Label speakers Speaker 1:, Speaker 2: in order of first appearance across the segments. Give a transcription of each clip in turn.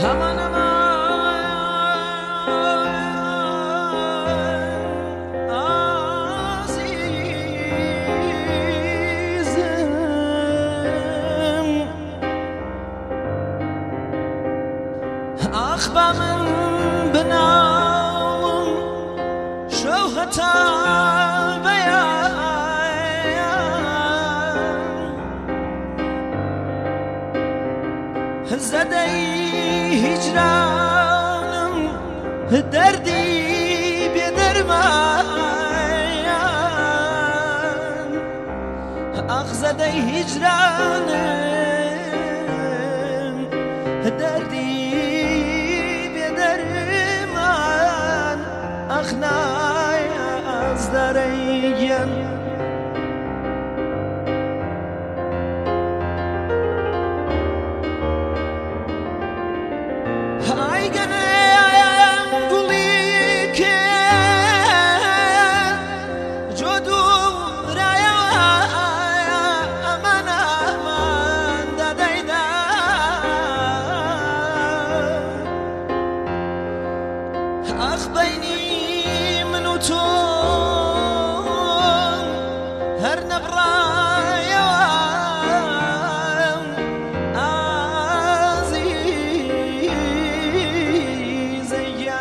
Speaker 1: همان عزیزم أخبى من بناوم شوهة بيان زدي هجرانم دردي بدرمان أخ زدي هجرانم دردي أخناي أصدريا هاي جنايم قوليك جدو رايا أمان أمان دايدا أخ بيني هر نبرايا عزيزيا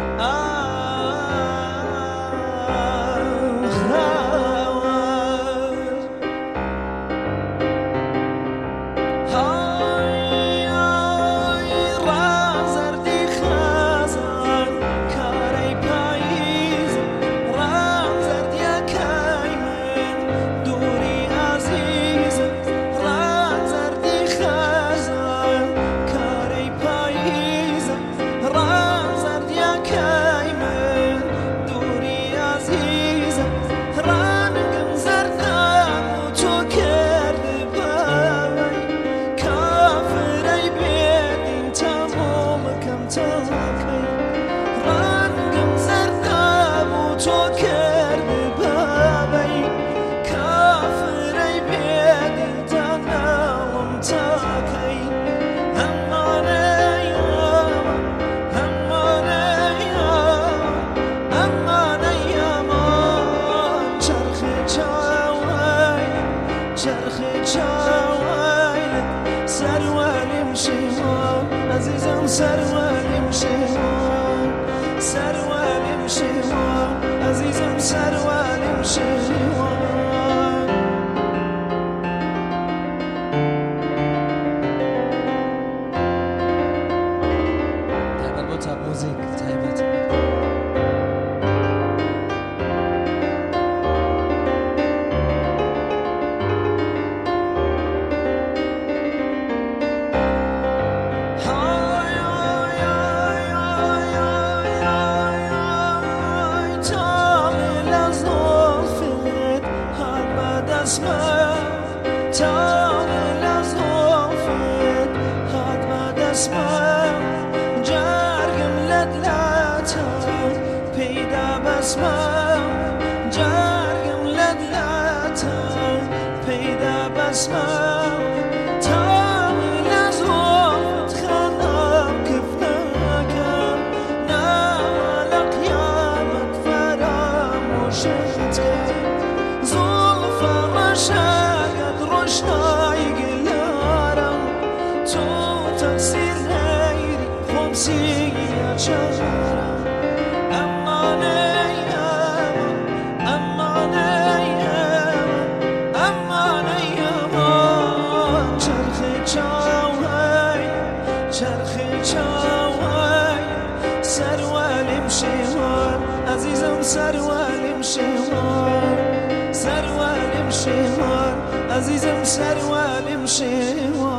Speaker 1: عزيزم سروالي مشيوان سروالي مشيوان عزيزم سروالي مشيوان تایبت با تاب موزیک تایبت تاول از غرفت هات ما دسمم جرگم لدلتم پیدا بسمم جرگم لدلتم پیدا بسمم تاول از غرفت خانم کفنکم نوال قیامت فراموشت زلف مشاقت روشنای گلارم تو تقصیر نیری خمسی چرم اما نیام اما نیام اما نیام چرخ چاوی چرخ چاوی سروالم شوان عزیزم سروالم شوان سروالم شوان عزيزم سروالم شوان